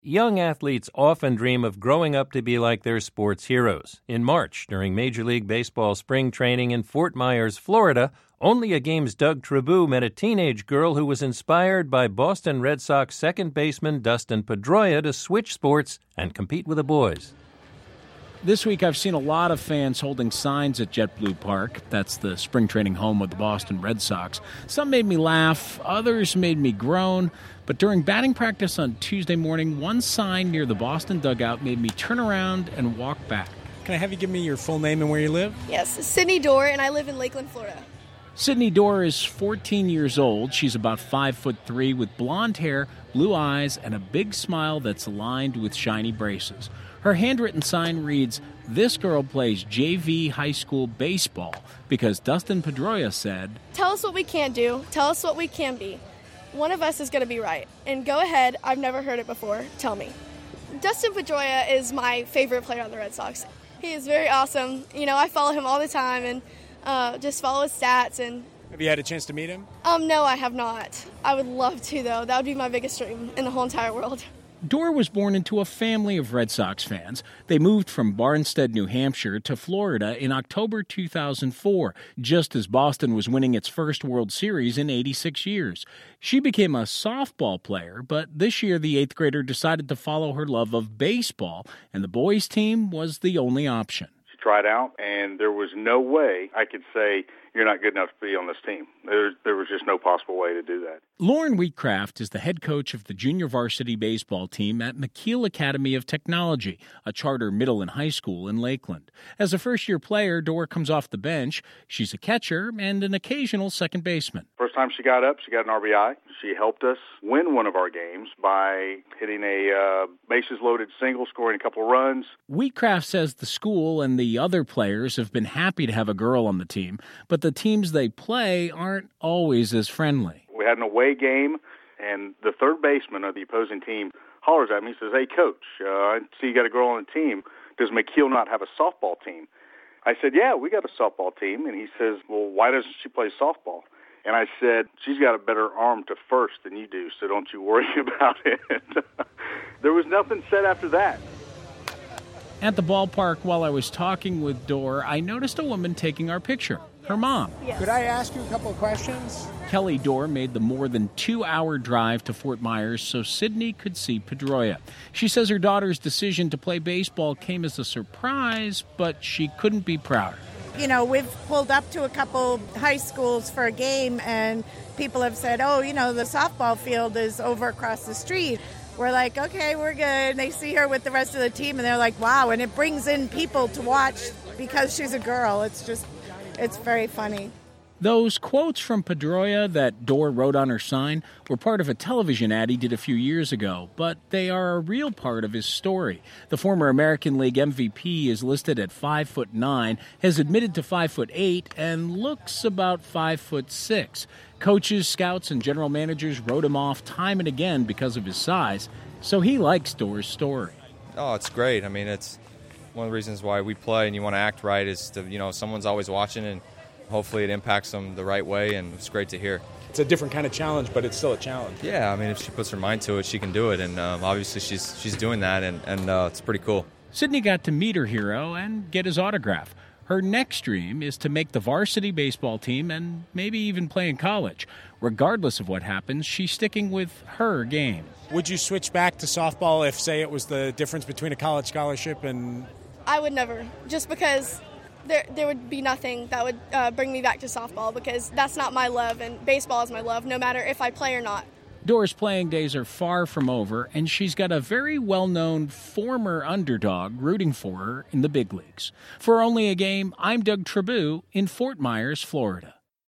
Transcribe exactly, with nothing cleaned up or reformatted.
Young athletes often dream of growing up to be like their sports heroes. In March, during Major League Baseball spring training in Fort Myers, Florida, Only a Game's Doug Tribou met a teenage girl who was inspired by Boston Red Sox second baseman Dustin Pedroia to switch sports and compete with the boys. This week, I've seen a lot of fans holding signs at JetBlue Park. That's the spring training home of the Boston Red Sox. Some made me laugh, others made me groan. But during batting practice on Tuesday morning, one sign near the Boston dugout made me turn around and walk back. Can I have you give me your full name and where you live? Yes, Sydney Dorr, and I live in Lakeland, Florida. Sydney Dorr is fourteen years old. She's about five foot three with blonde hair, blue eyes, and a big smile that's lined with shiny braces. Her handwritten sign reads, "This girl plays J V high school baseball," because Dustin Pedroia said, "Tell us what we can't do. Tell us what we can be. One of us is going to be right. And go ahead. I've never heard it before. Tell me." Dustin Pedroia is my favorite player on the Red Sox. He is very awesome. You know, I follow him all the time and uh, just follow his stats. And have you had a chance to meet him? Um, no, I have not. I would love to, though. That would be my biggest dream in the whole entire world. Dorr was born into a family of Red Sox fans. They moved from Barnstead, New Hampshire to Florida in October two thousand four, just as Boston was winning its first World Series in eighty-six years. She became a softball player, but this year the eighth grader decided to follow her love of baseball, and the boys' team was the only option. She tried out, and there was no way I could say, "You're not good enough to be on this team." There, there was just no possible way to do that. Lauren Wheatcraft is the head coach of the junior varsity baseball team at McKeel Academy of Technology, a charter middle and high school in Lakeland. As a first-year player, Dorr comes off the bench. She's a catcher and an occasional second baseman. First time she got up, she got an R B I. She helped us win one of our games by hitting a uh, bases-loaded single, scoring a couple of runs. Wheatcraft says the school and the other players have been happy to have a girl on the team, but the teams they play aren't always as friendly. We had an away game, and the third baseman of the opposing team hollers at me and says, "Hey, Coach, uh, I see you got a girl on the team. Does McKeel not have a softball team?" I said, "Yeah, we got a softball team." And he says, "Well, why doesn't she play softball?" And I said, "She's got a better arm to first than you do, so don't you worry about it." There was nothing said after that. At the ballpark, while I was talking with Dorr, I noticed a woman taking our picture. Her mom. Yes. Could I ask you a couple of questions? Kelly Dorr made the more than two-hour drive to Fort Myers so Sydney could see Pedroia. She says her daughter's decision to play baseball came as a surprise, but she couldn't be prouder. You know, we've pulled up to a couple high schools for a game, and people have said, "Oh, you know, the softball field is over across the street." We're like, "Okay, we're good." And they see her with the rest of the team, and they're like, "Wow." And it brings in people to watch because she's a girl. It's just... It's very funny. Those quotes from Pedroia that Dorr wrote on her sign were part of a television ad he did a few years ago, but they are a real part of his story. The former American League M V P is listed at five foot nine, has admitted to five foot eight, and looks about five foot six. Coaches, scouts, and general managers wrote him off time and again because of his size, so he likes Dorr's story. Oh, it's great. I mean, it's one of the reasons why we play and you want to act right is to, you know, someone's always watching and hopefully it impacts them the right way, and it's great to hear. It's a different kind of challenge, but it's still a challenge. Yeah, I mean, if she puts her mind to it, she can do it, and um, obviously she's she's doing that, and, and uh, it's pretty cool. Sydney got to meet her hero and get his autograph. Her next dream is to make the varsity baseball team and maybe even play in college. Regardless of what happens, she's sticking with her game. Would you switch back to softball if, say, it was the difference between a college scholarship and... I would never, just because there there would be nothing that would uh, bring me back to softball, because that's not my love, and baseball is my love, no matter if I play or not. Dorr's playing days are far from over, and she's got a very well-known former underdog rooting for her in the big leagues. For Only a Game, I'm Doug Tribou in Fort Myers, Florida.